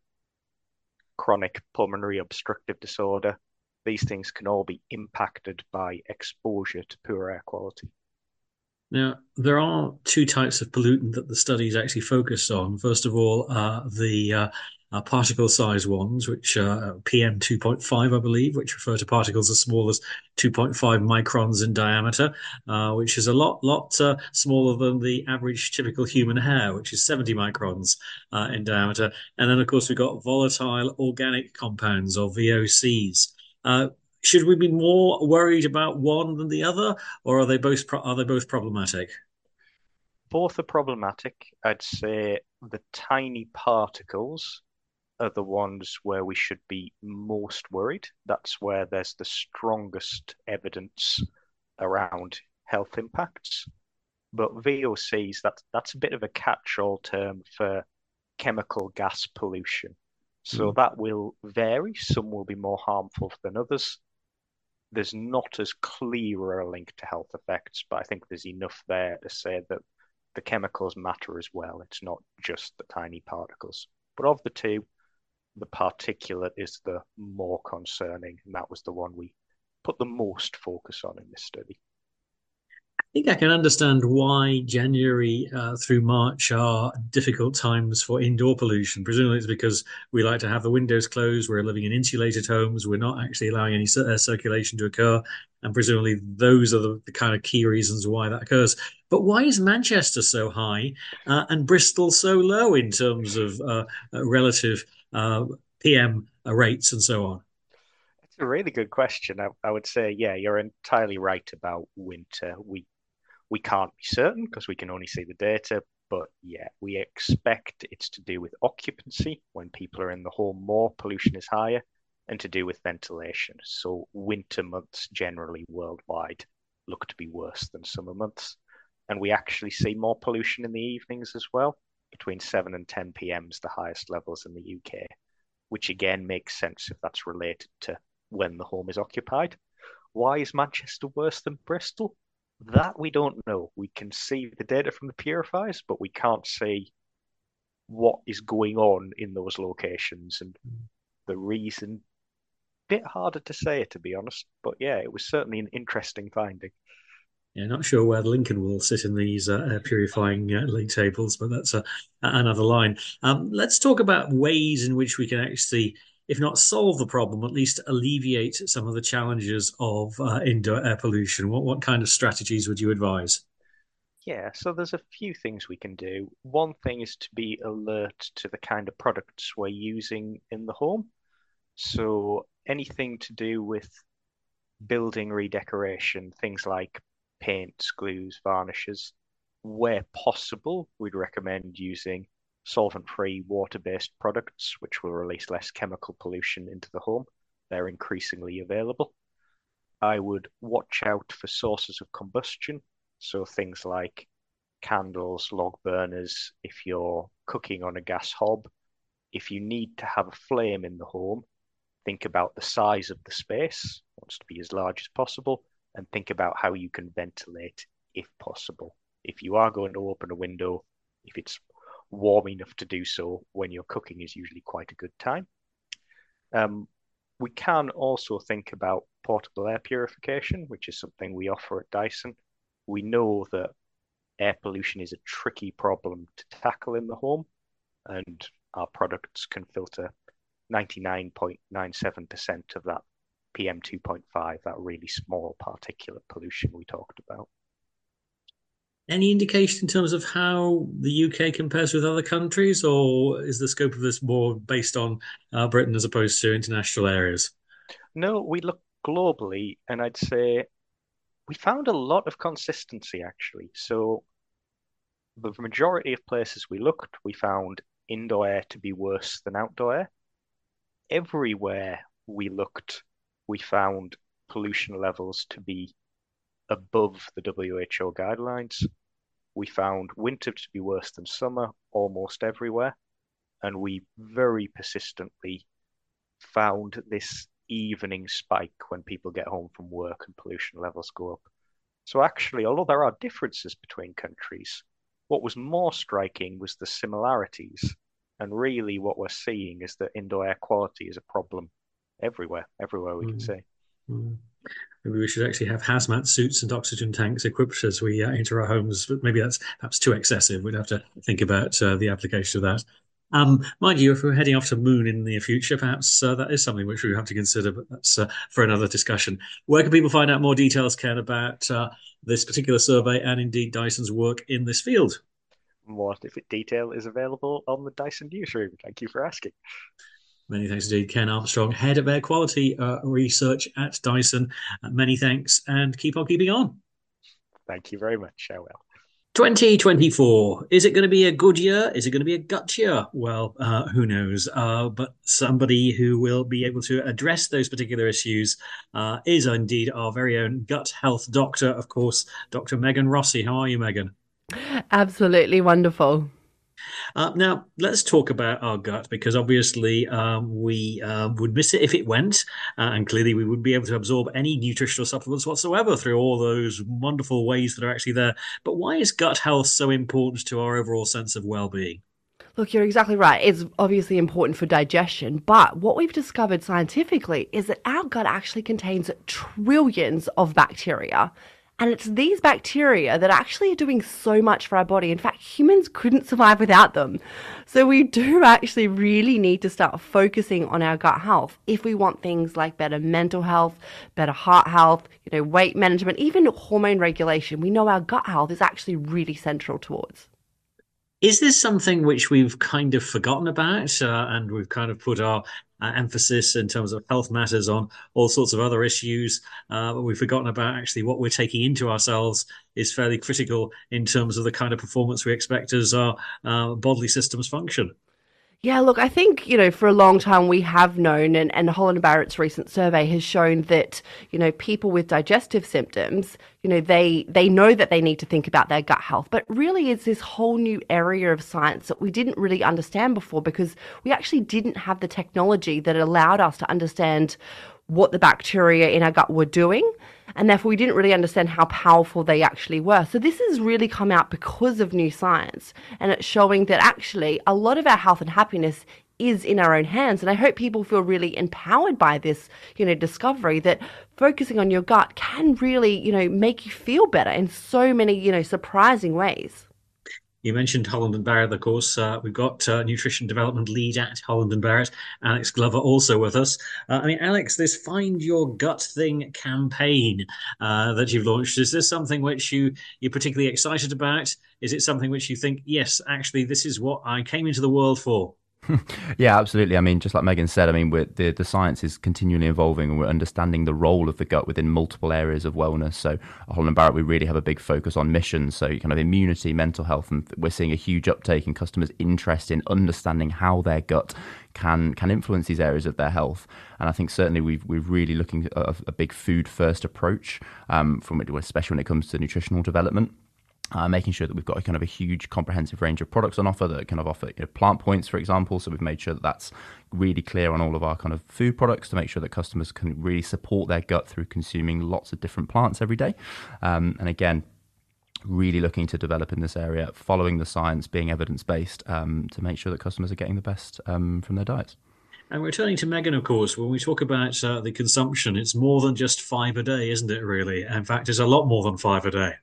chronic pulmonary obstructive disorder. These things can all be impacted by exposure to poor air quality. Now, there are two types of pollutant that the studies actually focused on. First of all, uh, the uh, uh, particle size ones, which are P M two point five, I believe, which refer to particles as small as two point five microns in diameter, uh, which is a lot, lot uh, smaller than the average typical human hair, which is seventy microns uh, in diameter. And then, of course, we've got volatile organic compounds, or V O Cs. Uh, should we be more worried about one than the other, or are they both pro- are they both problematic? Both are problematic. I'd say the tiny particles are the ones where we should be most worried. That's where there's the strongest evidence around health impacts. But V O Cs, that's that's a bit of a catch-all term for chemical gas pollution. So mm. that will vary. Some will be more harmful than others. There's not as clear a link to health effects, but I think there's enough there to say that the chemicals matter as well. It's not just the tiny particles. But of the two, the particulate is the more concerning, and that was the one we put the most focus on in this study. I think I can understand why January uh, through March are difficult times for indoor pollution. Presumably it's because we like to have the windows closed, we're living in insulated homes, we're not actually allowing any air circulation to occur, and presumably those are the, the kind of key reasons why that occurs. But why is Manchester so high uh, and Bristol so low in terms of uh, uh, relative uh, P M rates and so on? It's a really good question. I, I would say, yeah, you're entirely right about winter. We We can't be certain because we can only see the data, but yeah, we expect it's to do with occupancy. When people are in the home more, pollution is higher, and to do with ventilation. So winter months generally worldwide look to be worse than summer months. And we actually see more pollution in the evenings as well. Between seven and ten p m is the highest levels in the U K, which again makes sense if that's related to when the home is occupied. Why is Manchester worse than Bristol? That we don't know. We can see the data from the purifiers, but we can't see what is going on in those locations. And the reason, a bit harder to say, to be honest. But yeah, it was certainly an interesting finding. Yeah, not sure where Lincoln will sit in these uh, air purifying uh, league tables, but that's uh, another line. Um, let's talk about ways in which we can actually, if not solve the problem, at least alleviate some of the challenges of uh, indoor air pollution. What what kind of strategies would you advise? Yeah, so there's a few things we can do. One thing is to be alert to the kind of products we're using in the home. So anything to do with building redecoration, things like paints, glues, varnishes, where possible, we'd recommend using solvent-free water-based products, which will release less chemical pollution into the home. They're increasingly available. I would watch out for sources of combustion, so things like candles, log burners, if you're cooking on a gas hob. If you need to have a flame in the home, think about the size of the space, wants to be as large as possible, and think about how you can ventilate if possible. If you are going to open a window, if it's warm enough to do so when you're cooking is usually quite a good time. Um, we can also think about portable air purification, which is something we offer at Dyson. We know that air pollution is a tricky problem to tackle in the home, and our products can filter ninety-nine point nine seven percent of that P M two point five, that really small particulate pollution we talked about. Any indication in terms of how the U K compares with other countries, or is the scope of this more based on uh, Britain as opposed to international areas? No, we look globally, and I'd say we found a lot of consistency, actually. So the majority of places we looked, we found indoor air to be worse than outdoor air. Everywhere we looked, we found pollution levels to be above the W H O guidelines. We found winter to be worse than summer almost everywhere. And we very persistently found this evening spike when people get home from work and pollution levels go up. So actually, although there are differences between countries, what was more striking was the similarities. And really what we're seeing is that indoor air quality is a problem everywhere, everywhere we mm. can say. Mm. Maybe we should actually have hazmat suits and oxygen tanks equipped as we uh, enter our homes, but maybe that's perhaps too excessive. We'd have to think about uh, the application of that. Um, mind you, if we're heading off to the moon in the near future, perhaps uh, that is something which we have to consider, but that's uh, for another discussion. Where can people find out more details, Ken, about uh, this particular survey and indeed Dyson's work in this field? More detail is available on the Dyson newsroom. Thank you for asking. Many thanks indeed, Ken Armstrong, Head of Air Quality uh, Research at Dyson. Uh, many thanks, and keep on keeping on. Thank you very much. I will. twenty twenty-four. Is it going to be a good year? Is it going to be a gut year? Well, uh, who knows? Uh, but somebody who will be able to address those particular issues uh, is indeed our very own gut health doctor, of course, Doctor Megan Rossi. How are you, Megan? Absolutely wonderful. Uh, now, let's talk about our gut, because obviously um, we uh, would miss it if it went, uh, and clearly we wouldn't be able to absorb any nutritional supplements whatsoever through all those wonderful ways that are actually there. But why is gut health so important to our overall sense of well-being? Look, you're exactly right. It's obviously important for digestion, but what we've discovered scientifically is that our gut actually contains trillions of bacteria. And it's these bacteria that actually are doing so much for our body. In fact, humans couldn't survive without them. So we do actually really need to start focusing on our gut health if we want things like better mental health, better heart health, you know, weight management, even hormone regulation. We know our gut health is actually really central towards. Is this something which we've kind of forgotten about uh, and we've kind of put our uh, emphasis in terms of health matters on all sorts of other issues, uh, but we've forgotten about actually what we're taking into ourselves is fairly critical in terms of the kind of performance we expect as our uh, bodily systems function? Yeah, look, I think, you know, for a long time we have known, and, and Holland and Barrett's recent survey has shown that, you know, people with digestive symptoms, you know, they, they know that they need to think about their gut health. But really it's this whole new area of science that we didn't really understand before, because we actually didn't have the technology that allowed us to understand what the bacteria in our gut were doing. And therefore, we didn't really understand how powerful they actually were. So this has really come out because of new science. And it's showing that actually a lot of our health and happiness is in our own hands. And I hope people feel really empowered by this, you know, discovery that focusing on your gut can really, you know, make you feel better in so many, you know, surprising ways. You mentioned Holland and Barrett, of course. Uh, we've got uh, nutrition development lead at Holland and Barrett, Alex Glover, also with us. Uh, I mean, Alex, this Find Your Gut Thing campaign uh, that you've launched, is this something which you, you're particularly excited about? Is it something which you think, yes, actually, this is what I came into the world for? Yeah, absolutely. I mean, just like Megan said, I mean, we're, the the science is continually evolving, and we're understanding the role of the gut within multiple areas of wellness. So, at Holland and Barrett, we really have a big focus on missions, so kind of immunity, mental health, and we're seeing a huge uptake in customers' interest in understanding how their gut can can influence these areas of their health. And I think certainly we've we're really looking at a, a big food first approach, um, from it, especially when it comes to nutritional development. Uh, making sure that we've got a kind of a huge comprehensive range of products on offer that kind of offer, you know, plant points, for example. So we've made sure that that's really clear on all of our kind of food products to make sure that customers can really support their gut through consuming lots of different plants every day. Um, and again, really looking to develop in this area, following the science, being evidence-based, um, to make sure that customers are getting the best um, from their diets. And returning to Megan, of course, when we talk about uh, the consumption, it's more than just five a day, isn't it, really? In fact, it's a lot more than five a day.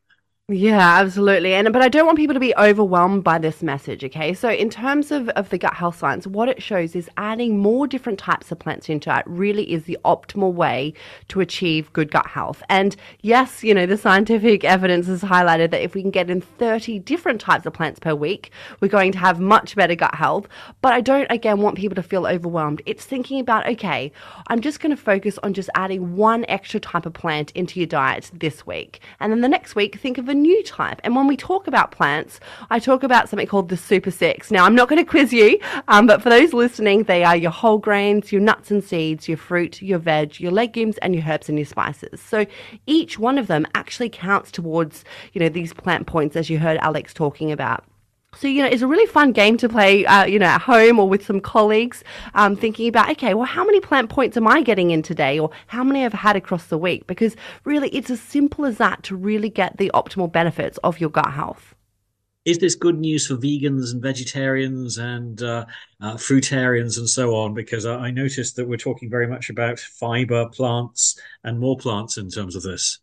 Yeah, absolutely. And but I don't want people to be overwhelmed by this message, okay? So in terms of, of the gut health science, what it shows is adding more different types of plants into it really is the optimal way to achieve good gut health. And yes, you know, the scientific evidence has highlighted that if we can get in thirty different types of plants per week, we're going to have much better gut health. But I don't, again, want people to feel overwhelmed. It's thinking about, okay, I'm just going to focus on just adding one extra type of plant into your diet this week. And then the next week, think of a new type. And when we talk about plants, I talk about something called the Super Six. Now, I'm not going to quiz you, um, but for those listening, they are your whole grains, your nuts and seeds, your fruit, your veg, your legumes, and your herbs and your spices. So each one of them actually counts towards, you know, these plant points, as you heard Alex talking about. So, you know, it's a really fun game to play, uh, you know, at home or with some colleagues, um, thinking about, okay, well, how many plant points am I getting in today, or how many I've had across the week? Because really, it's as simple as that to really get the optimal benefits of your gut health. Is this good news for vegans and vegetarians and uh, uh, fruitarians and so on? Because I, I noticed that we're talking very much about fiber, plants, and more plants in terms of this.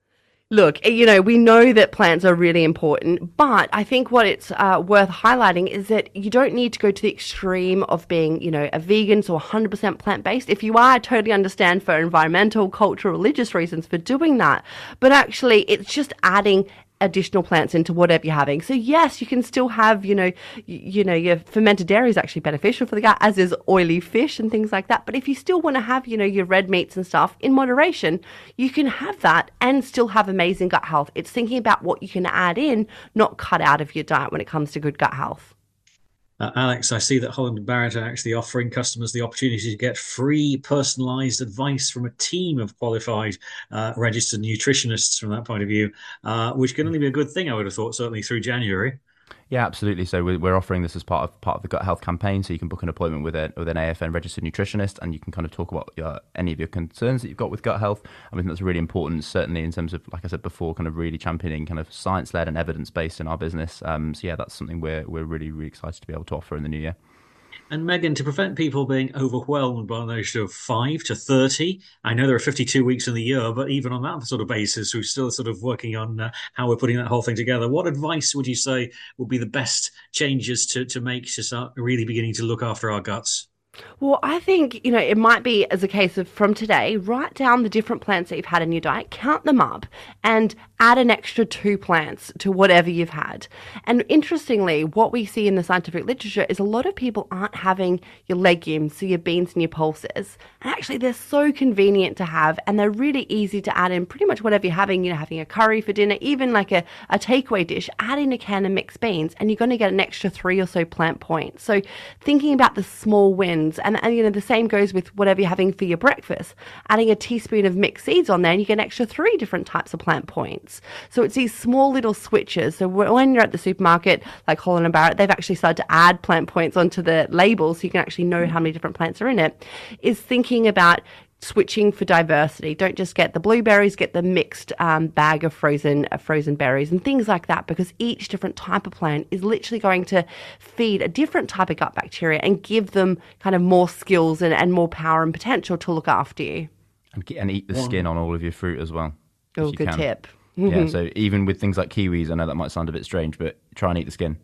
Look, you know, we know that plants are really important, but I think what it's uh, worth highlighting is that you don't need to go to the extreme of being, you know, a vegan, so one hundred percent plant-based. If you are, I totally understand for environmental, cultural, religious reasons for doing that. But actually, it's just adding additional plants into whatever you're having. So yes, you can still have, you know, you, you know, your fermented dairy is actually beneficial for the gut, as is oily fish and things like that. But if you still want to have, you know, your red meats and stuff in moderation, you can have that and still have amazing gut health. It's thinking about what you can add in, not cut out of your diet when it comes to good gut health. Uh, Alex, I see that Holland and Barrett are actually offering customers the opportunity to get free personalised advice from a team of qualified uh, registered nutritionists from that point of view, uh, which can only be a good thing, I would have thought, certainly through January. Yeah, absolutely. So we're, we're offering this as part of part of the gut health campaign. So you can book an appointment with a with an A F N registered nutritionist, and you can kind of talk about your, any of your concerns that you've got with gut health. I think that's really important, certainly in terms of, like I said before, kind of really championing kind of science led and evidence based in our business. Um, so yeah, that's something we're we're really really excited to be able to offer in the new year. And Megan, to prevent people being overwhelmed by the notion of five to thirty, I know there are fifty-two weeks in the year, but even on that sort of basis, we're still sort of working on uh, how we're putting that whole thing together. What advice would you say would be the best changes to, to make to start really beginning to look after our guts? Well, I think, you know, it might be as a case of from today, write down the different plants that you've had in your diet, count them up, and add an extra two plants to whatever you've had. And interestingly, what we see in the scientific literature is a lot of people aren't having your legumes, so your beans and your pulses. And actually, they're so convenient to have, and they're really easy to add in pretty much whatever you're having, you know, having a curry for dinner, even like a, a takeaway dish, add in a can of mixed beans, and you're going to get an extra three or so plant points. So thinking about the small wins. And, and, you know, the same goes with whatever you're having for your breakfast. Adding a teaspoon of mixed seeds on there, and you get an extra three different types of plant points. So it's these small little switches. So when you're at the supermarket, like Holland and Barrett, they've actually started to add plant points onto the label so you can actually know how many different plants are in it, is thinking about switching for diversity. Don't just get the blueberries, get the mixed um, bag of frozen uh, frozen berries and things like that, because each different type of plant is literally going to feed a different type of gut bacteria and give them kind of more skills and, and more power and potential to look after you. And, and eat the skin on all of your fruit as well. Oh, good can. tip. Yeah, so even with things like kiwis, I know that might sound a bit strange, but try and eat the skin.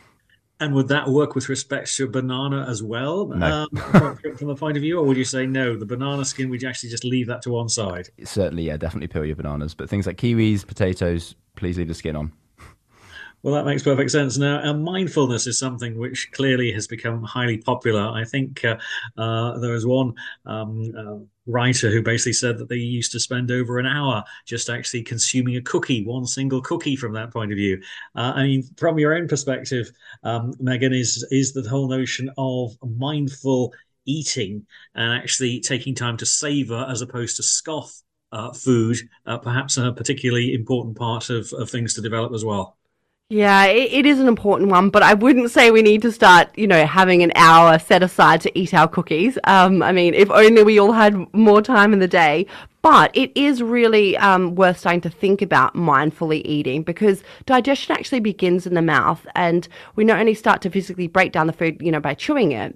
And would that work with respect to banana as well, no. um, from, from the point of view? Or would you say, no, the banana skin, would you actually just leave that to one side? Certainly, yeah, definitely peel your bananas. But things like kiwis, potatoes, please leave the skin on. Well, that makes perfect sense. Now, uh, mindfulness is something which clearly has become highly popular. I think uh, uh, there was one um, uh, writer who basically said that they used to spend over an hour just actually consuming a cookie, one single cookie from that point of view. Uh, I mean, from your own perspective, um, Megan, is, is the whole notion of mindful eating and actually taking time to savor as opposed to scoff uh, food, uh, perhaps a particularly important part of, of things to develop as well. Yeah, it, it is an important one, but I wouldn't say we need to start, you know, having an hour set aside to eat our cookies. Um, I mean, if only we all had more time in the day. But it is really um, worth starting to think about mindfully eating, because digestion actually begins in the mouth, and we not only start to physically break down the food, you know, by chewing it,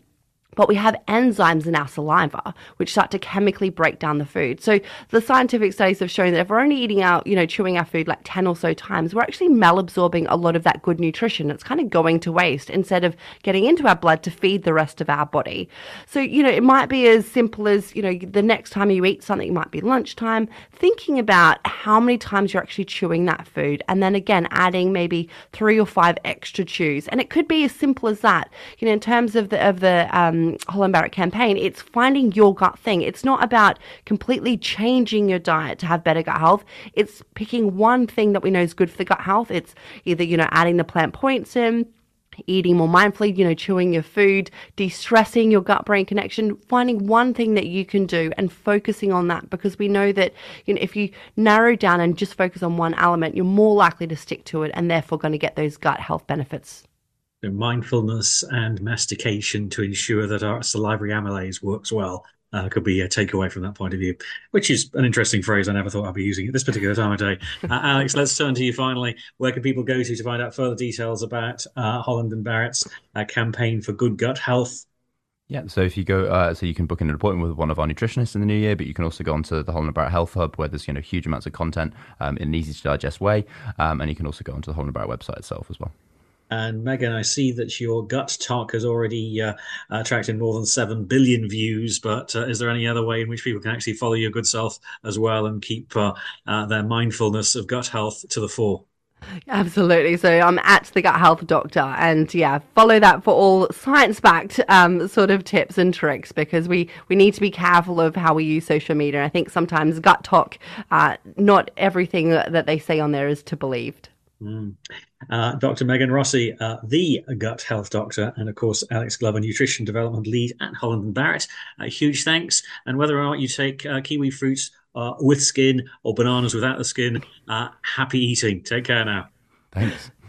But we have enzymes in our saliva which start to chemically break down the food. So the scientific studies have shown that if we're only eating out, you know, chewing our food like ten or so times, we're actually malabsorbing a lot of that good nutrition. It's kind of going to waste instead of getting into our blood to feed the rest of our body. So, you know, it might be as simple as, you know, the next time you eat something, it might be lunchtime, thinking about how many times you're actually chewing that food. And then again, adding maybe three or five extra chews. And it could be as simple as that. You know, in terms of the, of the, um, Holland Barrett campaign, it's finding your gut thing. It's not about completely changing your diet to have better gut health. It's picking one thing that we know is good for the gut health. It's either, you know, adding the plant points in, eating more mindfully, you know, chewing your food, de-stressing your gut-brain connection, finding one thing that you can do and focusing on that, because we know that, you know, if you narrow down and just focus on one element, you're more likely to stick to it and therefore going to get those gut health benefits. Mindfulness and mastication to ensure that our salivary amylase works well uh, could be a takeaway from that point of view, which is an interesting phrase. I never thought I'd be using at this particular time of day. Uh, Alex, let's turn to you finally. Where can people go to to find out further details about uh, Holland and Barrett's uh, campaign for good gut health? Yeah, so if you go, uh, so you can book in an appointment with one of our nutritionists in the new year, but you can also go onto the Holland and Barrett Health Hub, where there's, you know, huge amounts of content um, in an easy to digest way, um, and you can also go onto the Holland and Barrett website itself as well. And Megan, I see that your gut talk has already uh, attracted more than seven billion views, but uh, is there any other way in which people can actually follow your good self as well and keep uh, uh, their mindfulness of gut health to the fore? Absolutely. So I'm at the Gut Health Doctor, and yeah, follow that for all science-backed um, sort of tips and tricks, because we, we need to be careful of how we use social media. I think sometimes gut talk, uh, not everything that they say on there is to believed. Mm. Uh, Doctor Megan Rossi, uh, the Gut Health Doctor, and of course Alex Glover, Nutrition Development Lead at Holland and Barrett. Uh, huge thanks. And whether or not you take uh, kiwi fruits uh, with skin or bananas without the skin, uh, happy eating. Take care now. Thanks.